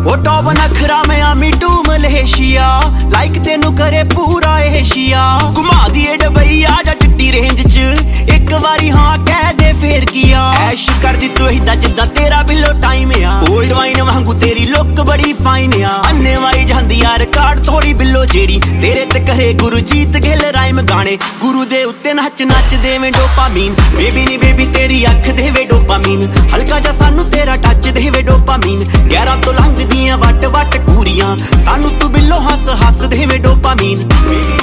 ਉਹ ਟੌਪ ਨਖਰਾ ਮੈਂ ਆਮੀ to Malaysia like ਤੈਨੂੰ ਕਰੇ ਪੂਰਾ ਏਸ਼ੀਆ ਘੁਮਾ ਦੀਏ ਡਬਈ ਆ ਜਾ ਚਿੱਟੀ ਰੇਂਜ ਚ ਇੱਕ ਵਾਰੀ ਹਾਂ ਕਹਿ ਦੇ ਫੇਰ ਕੀਆ ਐਸ਼ ਕਰਦੀ ਤੂੰ ਏਦਾਂ ਜਿੱਦਾਂ ਤੇਰਾ ਬਿੱਲੋ ਟਾਈਮ ਆ ਓਲਡ ਵਾਈਨ ਵਾਂਗੂ ਤੇਰੀ ਲੁੱਕ ਬੜੀ ਫਾਈਨ ਆ ਅੰਨੇ ਵਾਈ ਜਾਂਦੀ ਆ ਰਿਕਾਰਡ ਥੋੜੀ ਬਿੱਲੋ ਜਿਹੜੀ ਤੇਰੇ ਤੇ ਕਹੇ ਗੁਰਜੀਤ ਗਿੱਲ ਰਾਈਮ ਗਾਣੇ ਗੁਰੂ ਦੇ ਉੱਤੇ ਨੱਚ ਦੇਵੇਂ ਡੋਪਾਮੀਨ ਬੇਬੀ ਨੀ ਬੇਬੀ ਤੇਰੀ ਅੱਖ ਦੇਵੇ ਡੋਪਾਮੀਨ ਹਲਕਾ ਜਿਹਾ ਸਾਨੂੰ ਤੇਰਾ ਟੱਚ ਦੇਵੇ ਡੋਪਾਮੀਨ 11 ਤੋਂ ਲੰਘਦੀਆਂ ਵੱਟ ਘੂਰੀਆਂ ਸਾਨੂੰ ਤੂੰ ਬਿੱਲੋ ਹੱਸ ਦੇਵੇ ਡੋਪਾਮੀਨ